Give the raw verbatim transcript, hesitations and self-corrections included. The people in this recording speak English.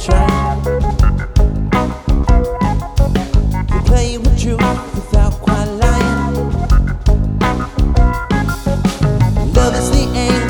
trying to play with truth without quite lying. Love is the aim.